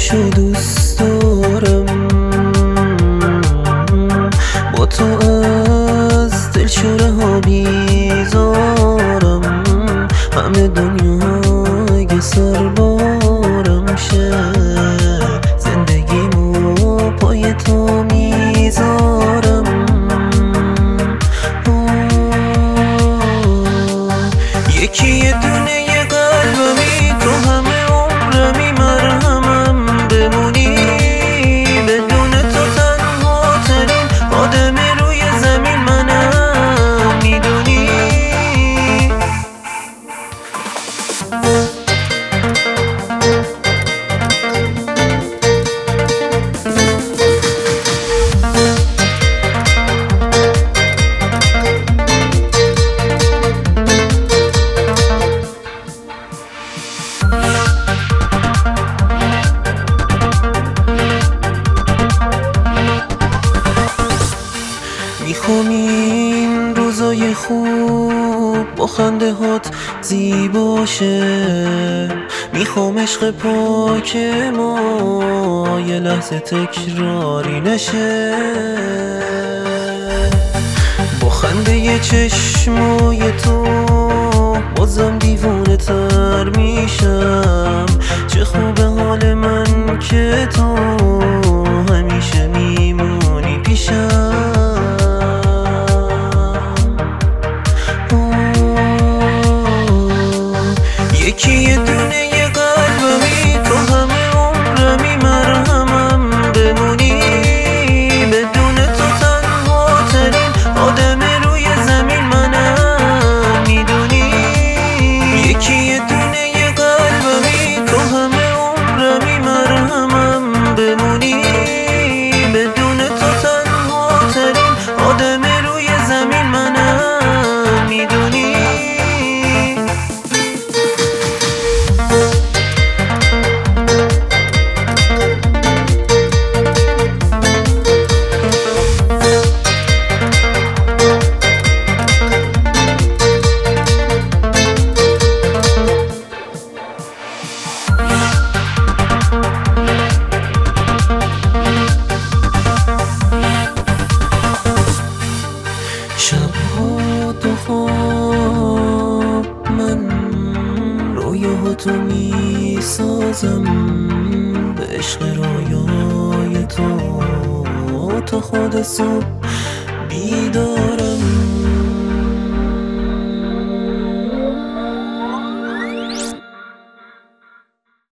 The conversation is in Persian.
عشقشو دوست دارم، با تو از دلشوره ها بیزارم. همه دنیا اگه سربارم شه، زندگیمو پای تو میذارم. یکی یه دونه یه قلبمی، تو همه عمرمی، مرهمم بمونی. بدون تو تنها ترین آدم روی زمین منم، میدونی. میخوام این روزای خوب با خنده هات زیباشه، میخوام عشق پاک ما یه لحظه تکراری نشه. با خنده چشمای تو بازم دیوونه تر میشم. چه خوبه حال من که تو همیشه میمونی پیشم. یکی یه دونه یه قلبمی، تو همه عمرمی، مرهمم بمونی. بدون تو تنها ترین آدم روی زمین منم، میدونی. یکی یه دونه یه قلبمی، تو همه عمرمی، مرهمم بمونی. بدون تو تنها ترین آدم روی زمین منم، میدونی. شبها تو خواب من رویاهاتو میسازم، به عشق رویای تو تا خود صبح بیدار